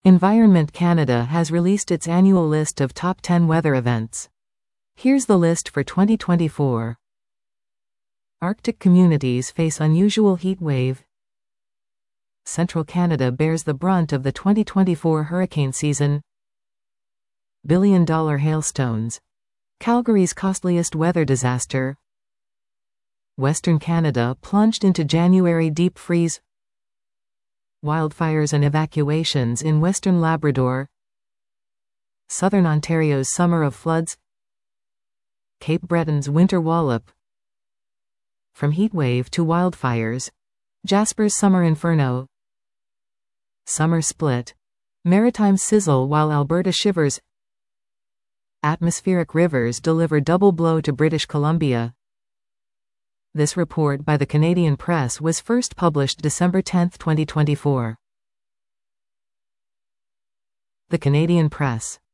Environment Canada has released its annual list of top 10 weather events. Here's the list for 2024. Arctic communities face unusual heat wave. Central Canada bears the brunt of the 2024 hurricane season. Billion-dollar hailstones. Calgary's costliest weather disaster. Western Canada plunged into January deep freeze. Wildfires and evacuations in Western Labrador. Southern Ontario's summer of floods. Cape Breton's winter wallop. From heatwave to wildfires. Jasper's summer inferno. Summer split. Maritime sizzle while Alberta shivers. Atmospheric rivers deliver double blow to British Columbia. This report by the Canadian Press was first published December 10, 2024. The Canadian Press.